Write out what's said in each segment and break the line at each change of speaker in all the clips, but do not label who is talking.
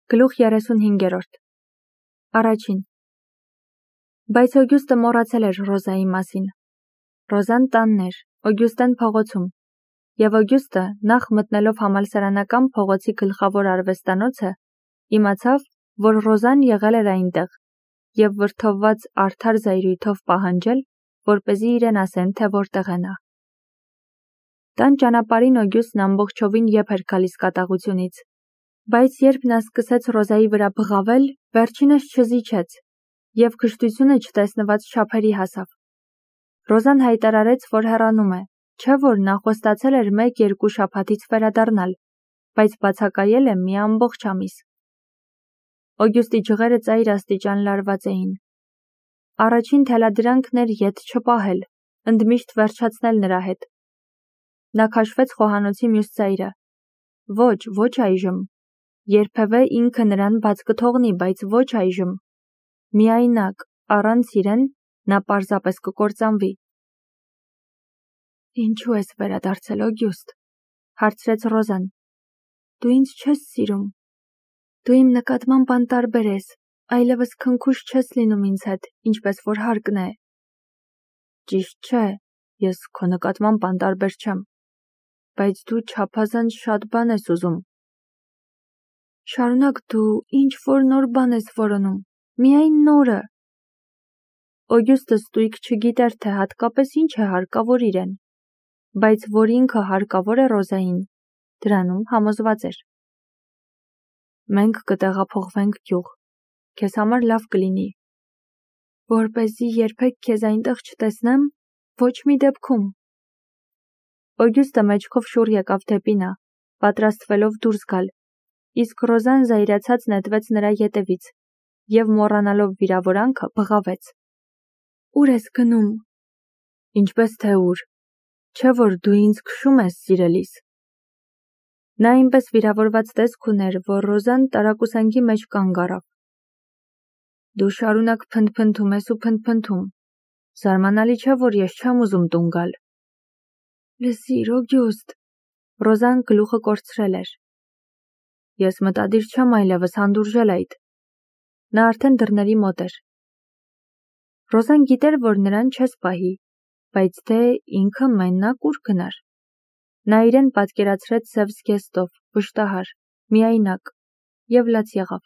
Գլուխ 35-րդ Առաջին Բայց Օգյուստը մոռացել էր Ռոզայի մասին։ Ռոզան տանն էր, Օգյուստեն փողոցում, և Օգյուստը, նախ մտնելով համալսարանական փողոցի գլխավոր արվեստանոցը, իմացավ, որ Ռոզան եղել էր այնտեղ, և վրդովված արդար զայրույթով պահանջել, որպեսզի իրեն ասեն, թե որտեղ է նա։ Տան ճանապարհին Օգյուստն ամբողջովին եփ էր գալիս կատաղությունից, բայց երբ նա սկսեց Ռոզայի վրա բղավել, վերջինս չզիջեց, և քշտությունը չտեսնված չափերի հասավ։ Ռոզան հայտարարեց, որ հեռանում է, չէ՞ որ նա խոստացել էր 1-2 շաբաթից վերադառնալ, բայց բացակայել է մի ամբողջ ամիս։ Օգյուստի ջղերը ծայր աստիճան լարված էին։ Առաջին թելադրանքն էր ետ չպահել, ընդմիշտ վերջացնել նրա հետ։ Նա քաշվեց խոհանոցի մյուս ծայրը։ Ոչ այժմ։ Երբևէ ինքը նրան բաց կթողնի, բայց ոչ այժմ։ Միայնակ, առանց իրեն, նա պարզապես կկործանվի։ Ինչու ես վերադարձել, Օգյուստ, հարցրեց Ռոզան։ Դու ինձ չես սիրում։ Դու իմ նկատմամբ անտարբեր ես, այլևս քնքուշ չես լինում ինձ հետ, ինչպես որ հարկն է։ Ճիշտ չէ, ես քո նկատմամբ անտարբեր չեմ, բայց դու չափազանց շատ բան ես ուզում։ Շարունակ դու ինչ-որ նոր բան ես որոնում, միայն նորը։ Օգյուստը ստույգ չգիտեր, թե հատկապես ինչ է հարկավոր իրեն, բայց որ ինքը հարկավոր է Ռոզային, դրանում համոզված էր։ Մենք կտեղափոխվենք գյուղ, քեզ համար լավ կլինի։ Որպեսզի երբեք քեզ այնտեղ չտեսնեմ, ոչ մի դեպքում։ Օգյուստը մեջքով շուռ եկավ դեպի նա, պատրաստվելով դուրս գալ, իսկ Ռոզան զայրացած նետվեց նրա ետևից, և մոռանալով վիրավորանքը բղավեց. Ուր ես գնում։ Ինչպես թե ուր, չէ՞ որ դու ինձ քշում ես, սիրելիս։ Նա այնպես վիրավորված տեսք ուներ, որ Ռոզան տարակուսանքի մեջ կանգ առավ։ Դու շարունակ փնթփնթում ես ու փնթփնթում։ Զարմանալի չէ, որ ես չեմ ուզում տուն գալ։ Լսիր, Օգյուստ, Ռոզան գլուխը կորցրել էր։ Ես մտադիր չեմ այլևս հանդուրժել այդ։ Նա արդեն դռների մոտ էր։ Ռոզան գիտեր, որ նրան չես պահի, բայց թե ինքը մենակ ուր գնար։ Նա իրեն պատկերացրեց սև զգեստով, վշտահար, միայնակ, և լաց եղավ։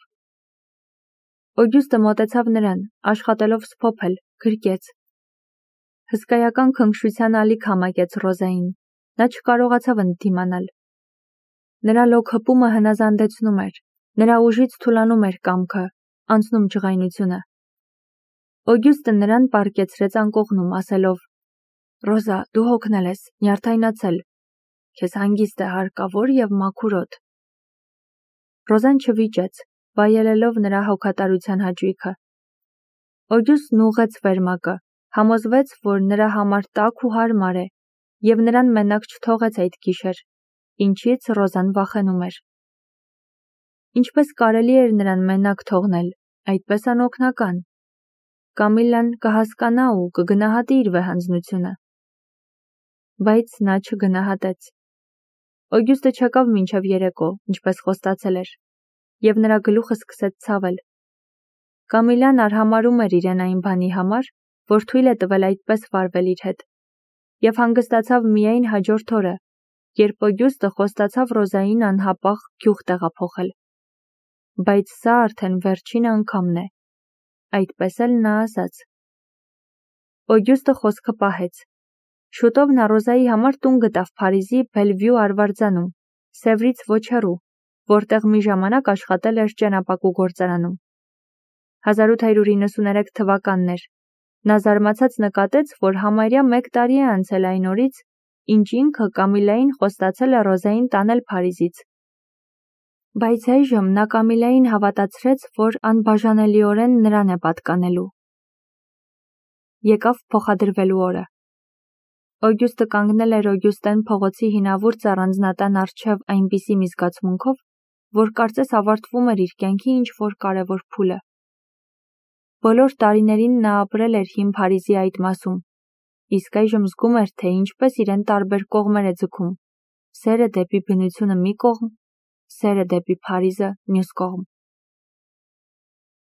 Օգյուստը մոտեցավ նրան, աշխատելով սփոփել, գրկեց։ Հսկայական քնքշության ալիք համակեց Ռոզային, նա չկարողացավ ընդդիմանալ։ Նրա լոկ հպումը հնազանդեցնում էր, նրա ուժից թուլանում էր կամքը, անցնում ջղայնությունը։ Օգյուստը նրան պառկեցրեց անկողնում, ասելով. Ռոզա, դու հոգնել ես, նյարդայնացել։ Քեզ հանգիստ է հարկավոր և մաքուր օդ։ Ռոզան չվիճեց, վայելելով նրա հոգատարության հաճույքը։ Օգյուստն ուղղեց վերմակը, համոզվեց, որ նրա համար տաք ու հարմար է, և նրան մենակ չթողեց այդ գիշեր, ինչից Ռոզան վախենում էր։ Ինչպես կարելի էր նրան մենակ թողնել, այդպես անօգնական։ Կամիլլան կհասկանա ու կգնահատի իր վեհանձնությունը։ Բայց նա չգնահատեց։ Օգյուստը չեկավ մինչև երեկո, ինչպես խոստացել էր, և նրա գլուխը սկսեց ցավել։ Կամիլլան արհամարհում էր իրեն այն բանի համար, որ թույլ է տվել այդպես վարվել իր հետ, և հանգստացավ միայն հաջորդ օրը, երբ Օգյուստը խոստացավ Ռոզային անհապաղ գյուղ տեղափոխել։ Բայց սա արդեն վերջին անգամն է, այդպես էլ նա ասաց։ Օգյուստը խոսքը պահեց։ Շուտով նա Ռոզայի համար տուն գտավ Փարիզի Բելվյու արվարձանում, Սևրից ոչ հեռու, որտեղ մի ժամանակ աշխատել էր ճենապակու գործարանում։ 1893 թվականն էր։ Նա զարմացած նկատեց, որ համարյա 1 տարի է անցել այն օրից, ինչ ինքը Կամիլային խոստացել է Ռոզային տանել Փարիզից։ Բայց այժմ նա Կամիլային հավատացրեց, որ անբաժանելիորեն նրան է պատկանելու։ Եկավ փոխադրվելու օրը։ Օգյուստը կանգնել էր Օգյուստեն փողոցի հինավուրց առանձնատան առջև այնպիսի մի զգացմունքով, որ կարծես ավարտվում էր իր կյանքի ինչ-որ կարևոր փուլը։ Բոլոր տարիներին նա ապրել էր հին Փարիզի այդ մասում, իսկ այժմ զգում էր, թե ինչպես իրեն տարբեր կողմեր է ձգում, սերը դեպի բնությունը մի կողմ, սերը դեպի Փարիզը մյուս կողմ։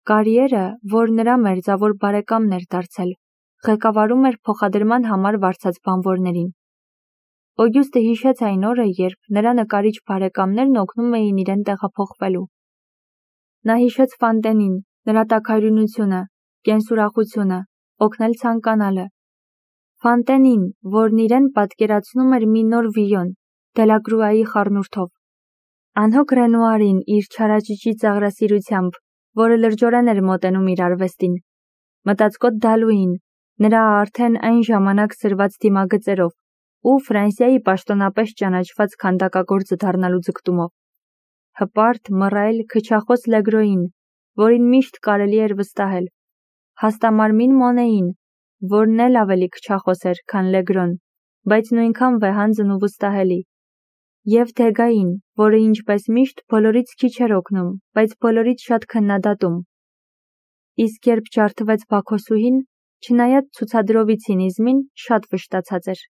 Կարիերը, որ նրա մերձավոր բարեկամն էր դարձել, ղեկավարում էր փոխադրման համար վարձած բանվորներին։ Օգյուստը հիշեց այն օրը, երբ նրա նկարիչ բարեկամներն օգնում էին իրեն տեղափոխվելու։ Նա հիշեց Ֆանտենին, նրա տաքարյունությունը, կենսուրախությունը, օգնել ցանկանալը։ Ֆանտենին, որն իրեն պատկերացնում էր մի նոր Վիոն, Դելակրուայի խառնուրդով։ Անհոգ Ռենուարին իր չարաճճի ծաղրասիրությամբ, որը լրջորեն էր մոտենում իր արվեստին, մտածկոտ Դալուին, նրա արդեն այն ժամանակ սրված դիմագծերով ու Ֆրանսիայի պաշտոնապես ճանաչված քանդակագործը դառնալու ձգտումով, հպարտ, մռայլ, քչախոս Լեգրոին, որին միշտ կարելի էր վստահել, հաստամարմին Մոնեին, որն էլ ավելի քչախոս էր, քան Լեգրոն, բայց նույնքան վեհանձն ու վստահելի, և Դեգային, որը ինչպես միշտ բոլորից քիչ էր օգնում, բայց բոլորից շատ քննադատում։ Իսկ երբ ջարդվեց Բաքոսուհին, չնայած ցուցադրովի ցինիզմին, շատ վշտացած էր։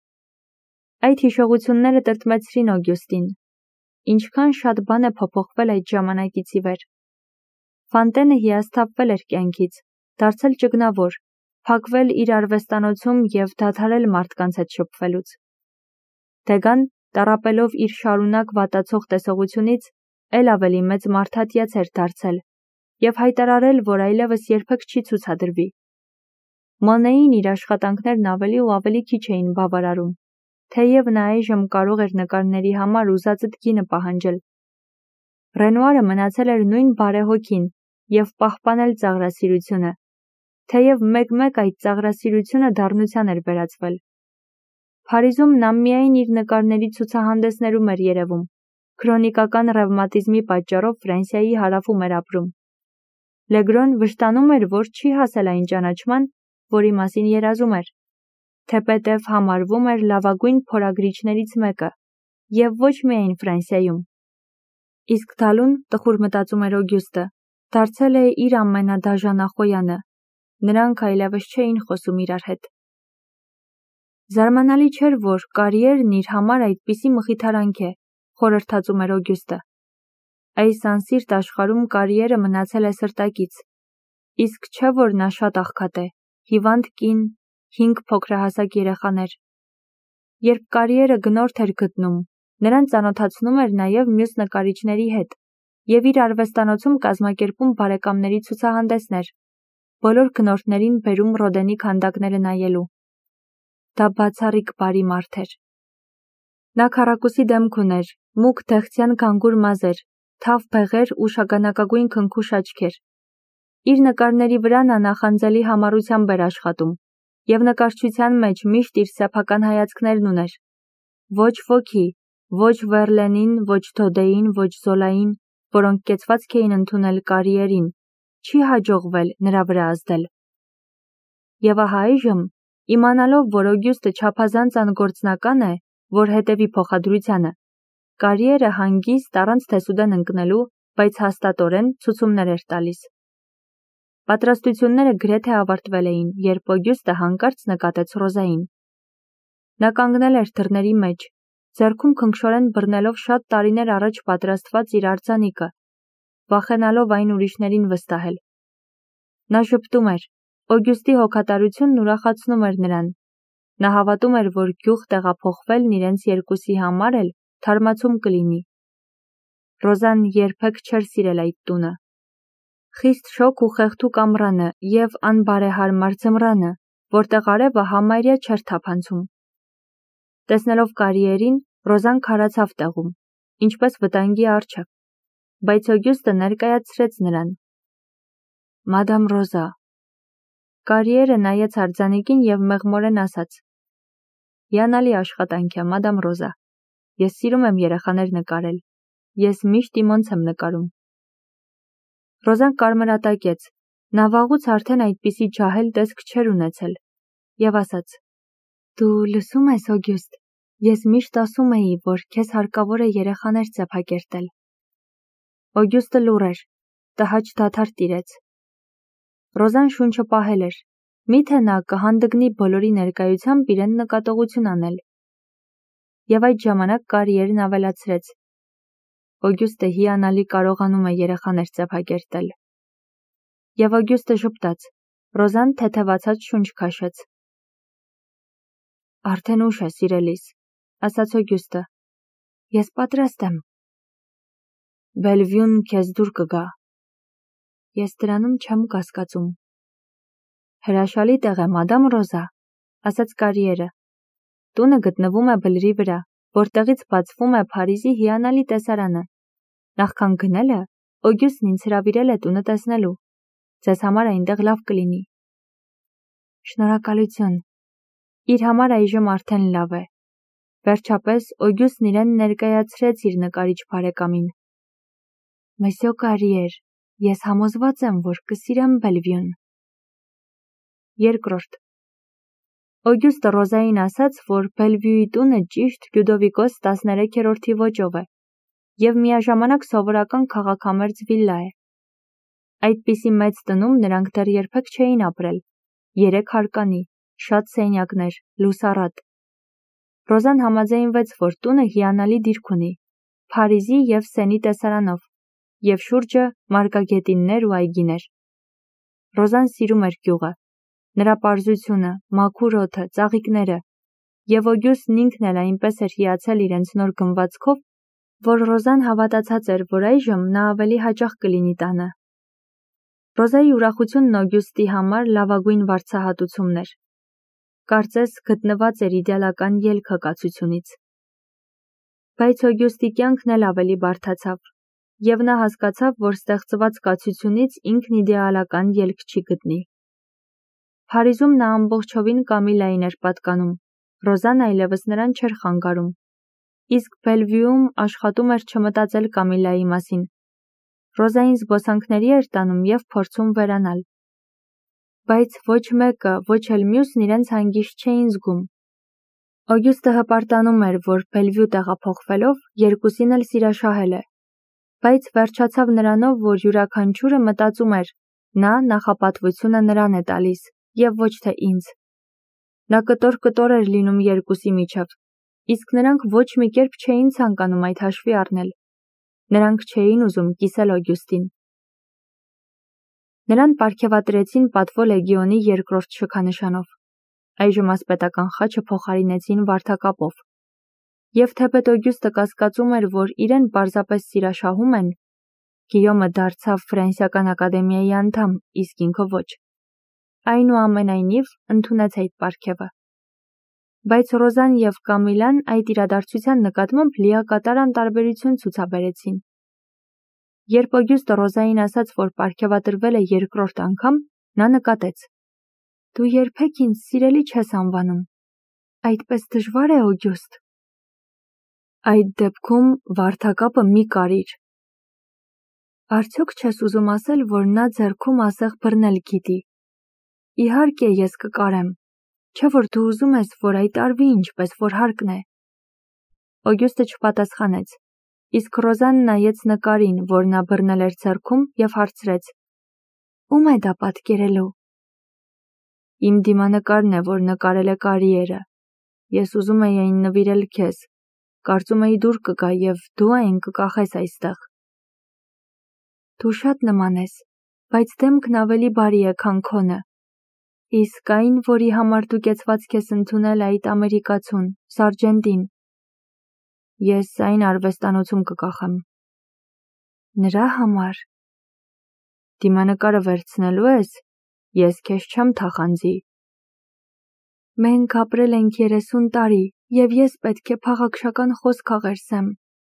Այդ հիշողությունները տրտմեցրին Օգյուստին։ Ինչքան շատ բան է փոփոխվել այդ ժամանակից ի վեր։ Ֆանտենը հիասթափվել էր կյանքից, դարձել ճգնավոր, փակվել իր արվեստանոցում և դադարել մարդկանց հետ շփվելուց։ Դեգան, տառապելով իր շարունակ վատացող տեսողությունից, էլ ավելի մեծ մարդատյաց էր դարձել և հայտարարել, որ այլևս երբեք չի ցուցադրվի։ Մոնեին իր աշխատանքներն ավելի ու ավելի քիչ էին բավարարում, թեև նա այժմ կարող էր նկարների համար ուզածդ գինը պահանջել։ Ռենուարը մնացել էր նույն բարեհոգին և պահպանել ծաղրասիրությունը, թեև մեկ-մեկ այդ ծաղրասիրությունը դառնության էր վերածվել։ Փարիզում նա միայն իր նկարների ցուցահանդեսներում էր երևում, քրոնիկական ռևմատիզմի պատճառով Ֆրանսիայի հարավում էր ապրում։ Լեգրոն վշտանում էր, որ չի հասել այն ճանաչման, որի մասին երազում էր, թեպետև համարվում էր լավագույն փորագրիչներից մեկը, և ոչ միայն Ֆրանսիայում։ Իսկ Դալուն, տխուր մտածում էր Օգյուստը, դարձել է իր ամենադաժանախոյանը, նրանք այլևս չէին խոսում իրար հետ։ Զարմանալի չէր, որ կարիերն իր համար այդպիսի մխիթարանք է, խորհրդածում էր Օգյուստը։ Այս անսիրտ աշխարհում կարիերը մնացել է սրտակից, իսկ չէ որ նա շատ աղքատ է, հիվանդ կին, 5 փոքրահասակ երեխաներ։ Երբ կարիերը գնորդ էր գտնում, նրան ծանոթացնում էր նաև մյուս նկարիչների հետ և իր արվեստանոցում կազմակերպում բարեկամների ցուցահանդեսներ, բոլոր գնորդներին բերում Ռոդենի քանդակները նայելու։ Դա բացառիկ բարի մարդ էր։ Նա քառակուսի դեմք ուներ, մուգ դեղցյան գանգուր մազեր, թավ բեղեր ու շագանակագույն քնքուշ աչքեր։ Իր նկարների վրա նա նախանձելի համառությամբ էր աշխատում և նկարչության մեջ միշտ իր սեփական հայացքներն ուներ։ Ոչ ոքի, ոչ Վերլենին, ոչ Դոդեին, ոչ Զոլային, որոնք կեցվածք էին ընդունել կարիերին, չի հաջողվել նրա վրա ազդել։ Եվ ահա այժմ, իմանալով, որ Օգյուստը չափազանց անգործնական է, որ հետևի փոխադրությանը, կարիերը հանգիստ առանց թեսուդեն ընկնելու, բայց հաստատորեն ցուցումներ էր տալիս։ Պատրաստությունները գրեթե ավարտվել էին, երբ Օգյուստը հանկարծ նկատեց Ռոզային։ Նա կանգնել էր դռների մեջ, ձեռքում քնքշորեն բռնելով շատ տարիներ առաջ պատրաստված իր արձանիկը, վախենալով այն ուրիշներին վստահել։ Նա ժպտում էր, Օգյուստի հոգատարությունն ուրախացնում էր նրան։ Նա հավատում էր, որ գյուղ տեղափոխվելն իրենց երկուսի համար էլ թարմացում կլինի։ Ռոզան երբեք չէր սիրել այդ տունը։ Խիստ շոգ ու խեղդուկ ամռանը և անբարեհարմար ձմռանը, որտեղ արևը համարյա չէր թափանցում։ Տեսնելով կարիերին, Ռոզան քարացավ տեղում, ինչպես վտանգի առջև, բայց Օգյուստը ներկայացրեց նրան։ Մադամ Ռոզա։ Կարիերը նայեց արձանիկին և մեղմորեն ասաց. Հիանալի աշխատանք է, մադամ Ռոզա։ Ես սիրում եմ երեխաներ նկարել։ Ես միշտ իմոնց եմ նկարում։ Ռոզան կարմրատակեց, նա վաղուց արդեն այդպիսի ջահել տեսք չէր ունեցել, և ասաց. Դու լսում ես, Օգյուստ, ես միշտ ասում էի, որ քեզ հարկավոր է երեխաներ ծեփակերտել։ Օգյուստը լուռ էր, տհաճ դադար տիրեց։ Ռոզան շունչը պահել էր, միթե նա կհանդգնի բոլորի ներկայությամբ իրեն նկատողություն անել։ Եվ այդ ժամանակ կարիերն ավելացրեց. Օգյուստը հիանալի կարողանում է երեխաներ ծեփակերտել։ և Օգյուստը ժպտաց, Ռոզան թեթևացած շունչ քաշեց։ Արդեն ուշ է, սիրելիս, ասաց Օգյուստը, ես պատրաստ եմ։ Բելվյուն քեզ դուր կգա։ Ես դրանում չեմ կասկածում։ Հրաշալի տեղ է, մադամ Ռոզա, ասաց կարիերը։ Տունը գտնվում է բլրի վրա, որտեղից բացվում է Փարիզի հիանալի տեսարանը։ Նախքան գնելը, Օգյուստն ինձ հրավիրել է տունը տեսնելու։ Ձեզ համար այնտեղ լավ կլինի։ Շնորհակալություն։ Իր համար այժմ արդեն լավ է։ Վերջապես Օգյուստն իրեն ներկայացրեց իր նկարիչ բարեկամին։ Մեսյո Կարիեր, ես համոզված եմ, որ կսիրեմ Բելվյուն։ Երկրորդ։ Օգյուստը Ռոզային ասաց, որ Բելվյուի տունը ճիշտ Լյուդովիկոս 13-րդի ոճով է և միաժամանակ սովորական քաղաքամերձ վիլլա է։ Այդպիսի մեծ տնում նրանք դեռ երբեք չէին ապրել։ 3 հարկանի, շատ սենյակներ, լուսառատ։ Ռոզան համաձայնվեց, որ տունը հիանալի դիրք ունի, Փարիզի և Սենի տեսարանով, և շուրջը մարգագետիններ ու այգիներ։ Ռոզան սիրում էր գյուղը, նրա պարզությունը, մաքուր օդը, ծաղիկները, և Օգյուստն ինքն էլ այնպես էր հիացել իրենց նոր գնվածքով, որ Ռոզան հավատացած էր, որ այժմ նա ավելի հաճախ կլինի տանը։ Ռոզայի ուրախությունն Օգյուստի համար լավագույն վարձահատությունն էր։ Կարծես գտնված էր իդեալական ելքը կացությունից։ Բայց Օգյուստի կյանքն էլ ավելի բարդացավ, և նա հասկացավ, որ ստեղծված կացությունից ինքն իդեալական ելք չի գտնի։ Փարիզում նա ամբողջովին Կամիլային էր պատկանում, Ռոզան այլևս նրան չէր խանգարում, իսկ Բելվյուում աշխատում էր չմտածել Կամիլայի մասին։ Ռոզային զբոսանքների էր տանում և փորձում վերանալ։ Բայց ոչ մեկը, ոչ էլ մյուսն իրենց հանգիստ չէին զգում։ Օգյուստը հպարտանում էր, որ Բելվյու տեղափոխվելով երկուսին էլ սիրաշահել է, բայց վերջացավ նրանով, որ յուրաքանչյուրը մտածում էր, նա նախապատվությունը նրան է տալիս, և ոչ թե ինձ։ Նա կտոր էր լինում երկուսի միջև, իսկ նրանք ոչ մի կերպ չէին ցանկանում այդ հաշվի առնել։ Նրանք չէին ուզում կիսել Օգյուստին։ Նրան պարգևատրեցին Պատվո լեգիոնի 2-րդ շքանշանով, այժմ ասպետական խաչը փոխարինեցին վարդակապով։ Եվ թեպետ Օգյուստը կասկածում էր, որ իրեն պարզապես սիրաշահում են, Գիյոմը դարձավ Ֆրանսիական ակադեմիայի անդամ, իսկ ինքը ոչ։ Այնուամենայնիվ ընդունեց այդ պարգևը։ Բայց Ռոզան և Կամիլան այդ իրադարձության նկատմամբ լիակատար անտարբերություն ցուցաբերեցին։ Երբ Օգյուստը Ռոզային ասաց, որ պարգևատրվել է 2-րդ անգամ, նա նկատեց. Դու երբեք ինձ սիրելի չես անվանում։ Այդպես դժվար է, Օգյուստ։ Այդ դեպքում վարդակապը մի կարիր։ Արդյոք չես ուզում ասել, որ նա ձեռքում ասեղ բռնել գիտի։ Իհարկե ես կկարեմ, չէ որ դու ուզում ես, որ այդ արվի ինչպես որ հարկն է։ Օգյուստը չպատասխանեց, իսկ Ռոզան նայեց նկարին, որ նա բռնել էր ձեռքում և հարցրեց. Ում է դա պատկերելու։ Իմ դիմանկարն է, որ նկարել է կարիերը։ Ես ուզում էի այն նվիրել քեզ, կարծում էի դուր կգա և դու այն կկախես այստեղ։ Դու շատ նման ես, բայց դեմքն ավելի բարի է, քան քոնը։ Իսկ այն, որի համար դու կեցված ես ընդունել այդ ամերիկացուն, Սարժենտին։ Ես այն արվեստանոցում կկախեմ։ Նրա համար։ Դիմանկարը վերցնելու ես, ես քեզ չեմ թախանձի։ Մենք ապրել ենք 30 տարի, և ես պետք է փաղաքշական խոսք աղերսեմ։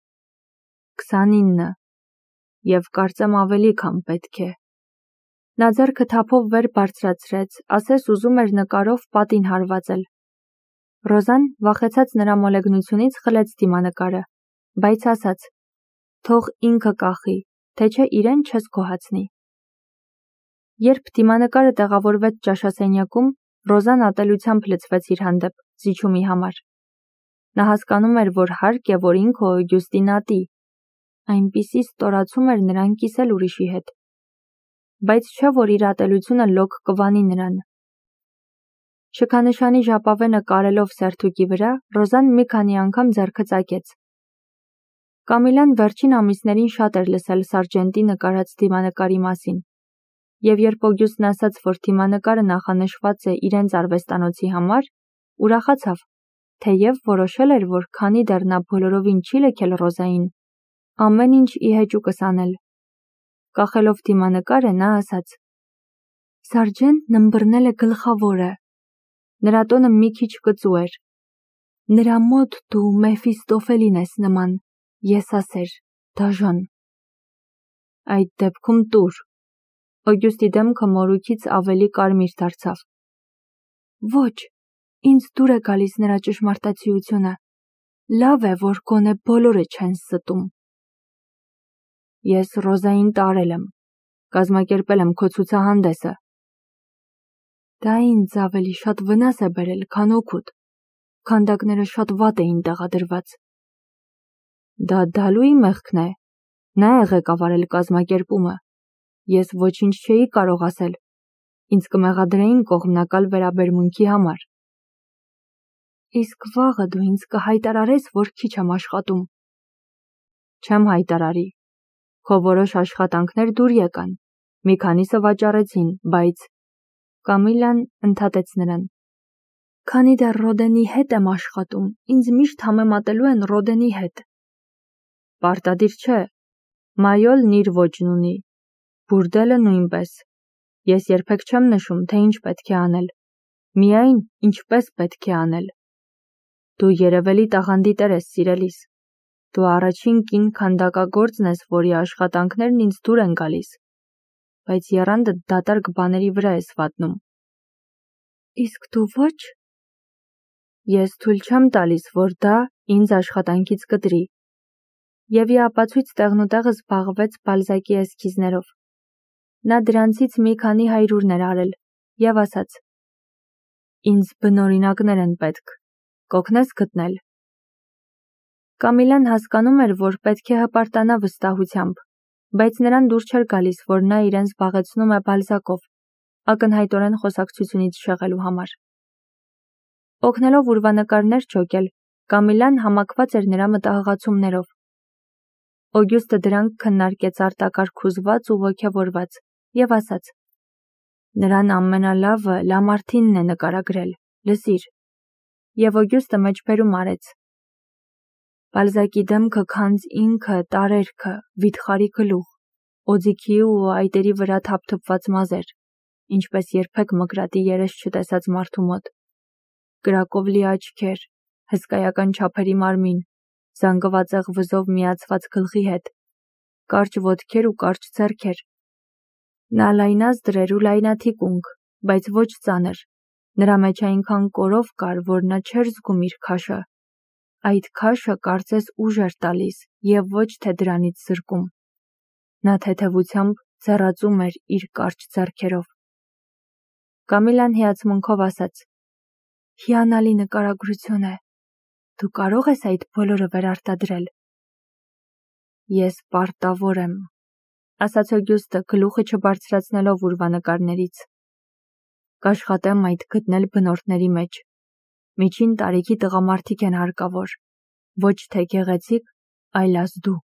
29, և կարծեմ ավելի, քան պետք է։ Նա ձեռքը թափով վեր բարձրացրեց, ասես ուզում էր նկարով պատին հարվածել։ Ռոզան, վախեցած նրա մոլեգնությունից, խլեց դիմանկարը, բայց ասաց. Թող ինքը կախի, թե չէ իրեն չես գոհացնի։ Երբ դիմանկարը տեղավորվեց ճաշասենյակում, Ռոզան ատելությամբ լցվեց իր հանդեպ, զիջումի համար։ Նա հասկանում էր, որ հարկ է, որ ինքը Օգյուստին ատի։ Այնպիսի ստորացում էր նրան կիսել ուրիշի հետ։ Բայց չէ, որ իր ատելությունը լոկ կվանի նրան։ Շքանշանի ժապավենը կարելով սերթուկի վրա, Ռոզան մի քանի անգամ ձեռքը ծակեց։ Կամիլան վերջին ամիսներին շատ էր լսել Սարժենտի նկարած դիմանկարի մասին, Եվ երբ Օգյուստն ասաց, որ թիմանկարը նախանշված է իրենց արվեստանոցի համար, ուրախացավ, թեև որոշել էր, որ քանի դեռ նա բոլորովին չի լքել Ռոզային, ամեն ինչ ի հեճուկս անել։ Կախելով թիմանկարը, նա ասաց. Սարժենտն ըմբռնել է գլխավորը։ Նրա տոնը մի քիչ կծու էր։ Նրա մոտ դու Մեֆիստոֆելին ես նման, եսասեր, դաժան։ Այդ դեպքում տուր։ Օգյուստի դեմքը մորուքից ավելի կարմիր դարձավ։ Ոչ, ինձ դուր է գալիս նրա ճշմարտացիությունը։ Լավ է, որ գոնե բոլորը չեն ստում։ Ես Ռոզային տարել եմ, կազմակերպել եմ քո ցուցահանդեսը։ Դա ինձ ավելի շատ վնաս է բերել, քան օգուտ։ Քանդակները շատ վատ էին տեղադրված։ Դա Դալուի մեղքն է։ Նա է ղեկավարել կազմակերպումը։ Ես ոչինչ չէի կարող ասել։ Ինձ կմեղադրեին կողմնակալ վերաբերմունքի համար։ Իսկ վաղը դու ինձ կհայտարարես, որ քիչ եմ աշխատում։ Չեմ հայտարարի։ Քո որոշ աշխատանքներ դուր եկան։ Մի քանիսը վաճառեցին, բայց… Կամիլան ընդհատեց նրան։ Քանի դեռ Ռոդենի հետ եմ աշխատում, ինձ միշտ համեմատելու են Ռոդենի հետ։ Պարտադիր չէ։ Մայոլն իր ոճն ունի։ Բուրդելը նույնպես։ Ես երբեք չեմ նշում, թե ինչ պետք է անել։ Միայն ինչպես պետք է անել։ Դու երևելի տաղանդի տեր ես, սիրելիս։ Դու առաջին կին քանդակագործն ես, որի աշխատանքներն ինձ դուր են գալիս։ Բայց եռանդը դատարկ բաների վրա ես վատնում։ Իսկ դու ոչ։ Ես թույլ չեմ տալիս, որ դա ինձ աշխատանքից կտրի։ Եվ ի ապացույց տեղնուտեղը զբաղվեց Բալզակի էսքիզներով։ Նա դրանցից մի քանի հայրուրներ արել և ասաց. Ինձ բնօրինակներ են պետք, կօգնես գտնել։ Կամիլան հասկանում էր, որ պետք է հպարտանա վստահությամբ, բայց նրան դուր չէր գալիս, որ նա իրեն զբաղեցնում է Բալզակով, ակնհայտորեն խոսակցությունից շեղելու համար։ Օգնելով ուրվանկարներ չոկել, Կամիլան համակված էր նրա մտահղացումներով։ Օգյուստը դրանք քննարկեց արտակարգուզված ու ոգևորված և ասաց. Նրան ամենալավը Լամարտինն է նկարագրել, լսիր։ Եվ Օգյուստը մեջբերում արեց. Բալզակի դեմքը քանձ ինքը, տարերքը, վիթխարի գլուխ, օձիքի ու այտերի վրա թափթփված մազեր, ինչպես երբեք մկրատի երես չտեսած մարդու մոտ։ Կրակով լի աչքեր, հսկայական չափերի մարմին, զանգվածեղ վզով միացված գլխի հետ, կարճ ոտքեր ու կարճ ձեռքեր։ Նա լայնազդր էր ու լայնաթիկունք, բայց ոչ ծանր։ Նրա մեջ այնքան կորով կար, որ նա չէր զգում իր քաշը։ Այդ քաշը կարծես ուժ էր տալիս և ոչ թե դրանից զրկում։ Նա թեթևությամբ ձեռածում էր իր կարճ ձեռքերով։ Կամիլան հիացմունքով ասաց. Հիանալի նկարագրություն է։ Դու կարող ես այդ բոլորը վերարտադրել։ Ես պարտավոր եմ, ասաց Օգյուստը, գլուխը չբարձրացնելով ուրվանկարներից։ Կաշխատեմ այդ գտնել բնորդների մեջ։ Միջին տարիքի տղամարդիկ են հարկավոր, ոչ թե գեղեցիկ, այլ ազդու։